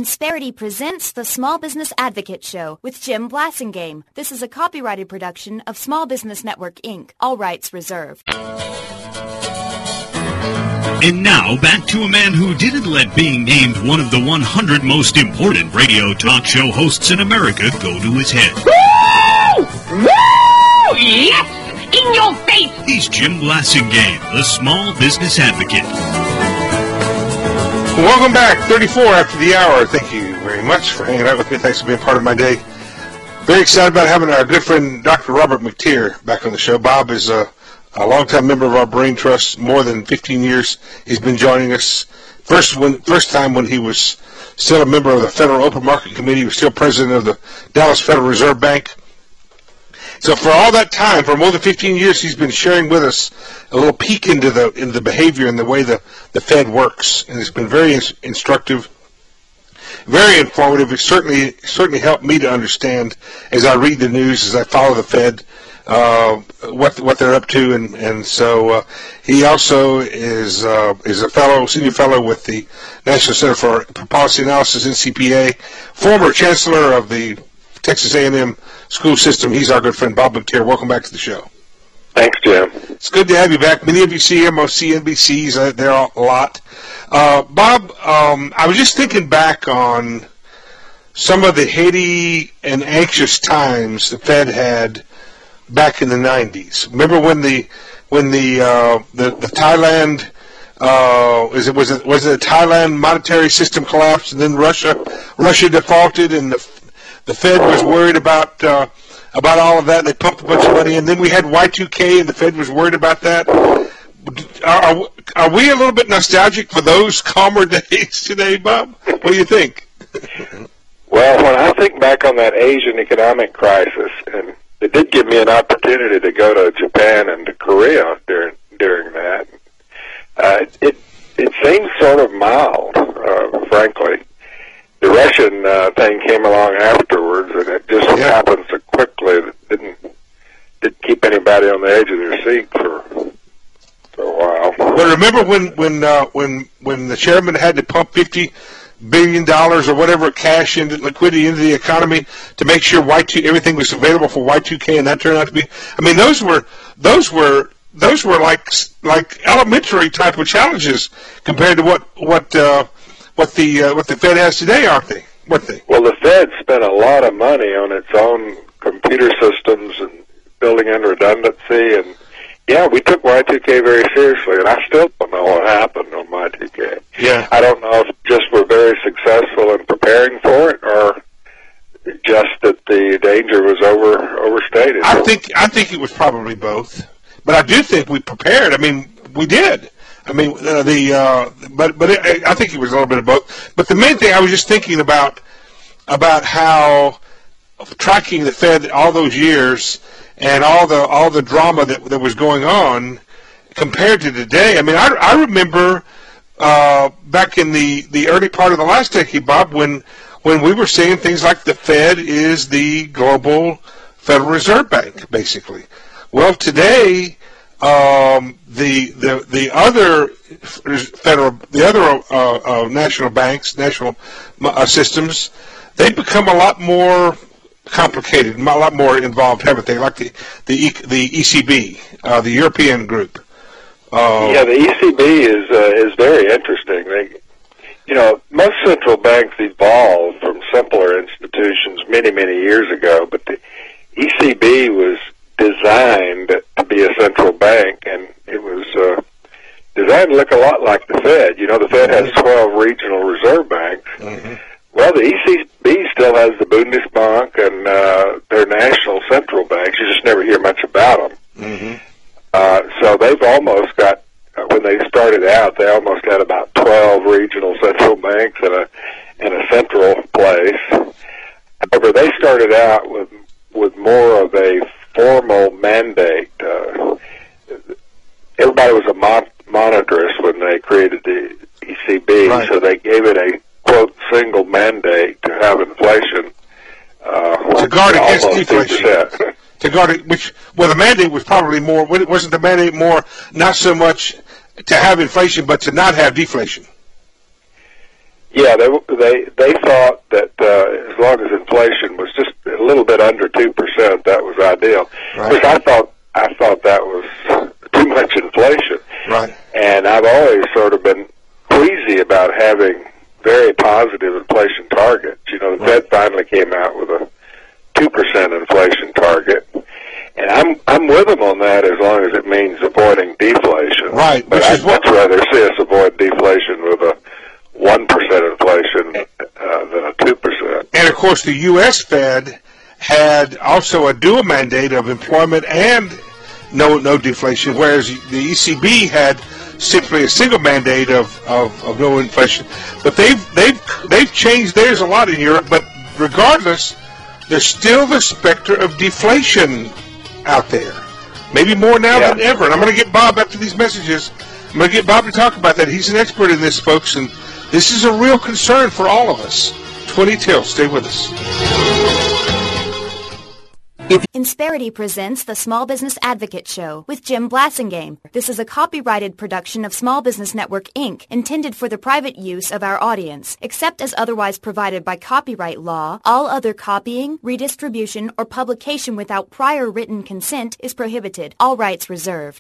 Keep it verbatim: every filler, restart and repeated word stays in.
Insperity presents the Small Business Advocate Show with Jim Blasingame. This is a copyrighted production of Small Business Network, Incorporated. All rights reserved. And now, back to a man who didn't let being named one of the one hundred most important radio talk show hosts in America go to his head. Woo! Woo! Yes! In your face! He's Jim Blasingame, the Small Business Advocate. Welcome back, thirty-four after the hour. Thank you very much for hanging out with me. Thanks for being part of my day. Very excited about having our good friend Doctor Robert McTeer back on the show. Bob is a, a longtime member of our Brain Trust, more than fifteen years. He's been joining us. First, when, first time when he was still a member of the Federal Open Market Committee. He was still president of the Dallas Federal Reserve Bank. So for all that time, for more than fifteen years, he's been sharing with us a little peek into the into the behavior and the way the, the Fed works. And it's been very ins- instructive, very informative. It certainly certainly helped me to understand as I read the news, as I follow the Fed, uh, what what they're up to. And, and so uh, he also is uh, is a fellow, senior fellow with the National Center for Policy Analysis, N C P A, former chancellor of the Texas A and M school system. He's our good friend, Bob McTeer. Welcome back to the show. Thanks, Jim. It's good to have you back. Many of you see him on C N B Cs. Uh, there are a lot. Uh, Bob, um, I was just thinking back on some of the heady and anxious times the Fed had back in the nineties. Remember when the when the uh, the, the Thailand uh, is it was it was it the Thailand monetary system collapsed, and then Russia Russia defaulted, and the The Fed was worried about uh, about all of that, and they pumped a bunch of money in. Then we had Y two K, and the Fed was worried about that. Are, are we a little bit nostalgic for those calmer days today, Bob? What do you think? Well, when I think back on that Asian economic crisis, and it did give me an opportunity to go to Japan and to Korea during during that, uh, it it seems sort of mild, uh, frankly. The Russian uh, thing came along afterwards, and it just yeah. happened so quickly that it didn't didn't keep anybody on the edge of their seat for, for a while. But remember when when uh, when when the chairman had to pump fifty billion dollars or whatever cash into liquidity into the economy to make sure Y two everything was available for Y two K, and that turned out to be. I mean, those were those were those were like like elementary type of challenges compared to what what. Uh, What the uh, what the Fed has today, aren't they? What they? Well, the Fed spent a lot of money on its own computer systems and building in redundancy, and yeah, we took Y two K very seriously, and I still don't know what happened on Y two K. Yeah, I don't know if just we're very successful in preparing for it, or just that the danger was over overstated. I think I think it was probably both, but I do think we prepared. I mean, we did. I mean, uh, the uh, but but it, I think it was a little bit of both. But the main thing I was just thinking about about how tracking the Fed all those years and all the all the drama that that was going on compared to today. I mean, I, I remember uh, back in the, the early part of the last decade, Bob, when when we were saying things like the Fed is the global Federal Reserve Bank, basically. Well, today. Um, the the the other federal, the other uh, uh, national banks, national uh, systems, they've become a lot more complicated, a lot more involved, haven't they? Like the the, e, the E C B, uh, the European group. Uh, yeah, the E C B is uh, is very interesting. They, you know, most central banks evolved from simpler institutions many many years ago, but the E C B was designed to be a central bank, and it was uh, designed to look a lot like the Fed. You know, the Fed has twelve regional reserve banks. Mm-hmm. Well, the E C B still has the Bundesbank and uh, their national central banks. You just never hear much about them. Mm-hmm. Uh, so they've almost got, uh, when they started out, they almost had about twelve regional central banks in a in a central place. However, they started out with with more of a formal mandate. Uh, everybody was a mon- monetarist when they created the E C B, right. So they gave it a, quote, single mandate to have inflation. Uh, to guard against deflation. To guard it, which, well, the mandate was probably more, wasn't the mandate more not so much to have inflation, but to not have deflation? Yeah, they they they thought that uh, as long as inflation was just a little bit under two percent, that was ideal. Right. Of course, I thought I thought that was too much inflation. Right. And I've always sort of been queasy about having very positive inflation targets. You know, the Right. Fed finally came out with a two percent inflation target, and I'm I'm with them on that as long as it means avoiding deflation. Right, But which I'd is what- much rather see us avoid deflation with a one percent inflation uh, than a two percent. And of course, the U S Fed had also a dual mandate of employment and no no deflation, whereas the E C B had simply a single mandate of, of, of no inflation. But they've they've they've changed theirs a lot in Europe. But regardless, there's still the specter of deflation out there. Maybe more now Yeah. than ever. And I'm going to get Bob after these messages. I'm going to get Bob to talk about that. He's an expert in this, folks, and this is a real concern for all of us. twenty till. Stay with us. Insperity presents the Small Business Advocate Show with Jim Blasingame. This is a copyrighted production of Small Business Network, Incorporated, intended for the private use of our audience. Except as otherwise provided by copyright law, all other copying, redistribution, or publication without prior written consent is prohibited. All rights reserved.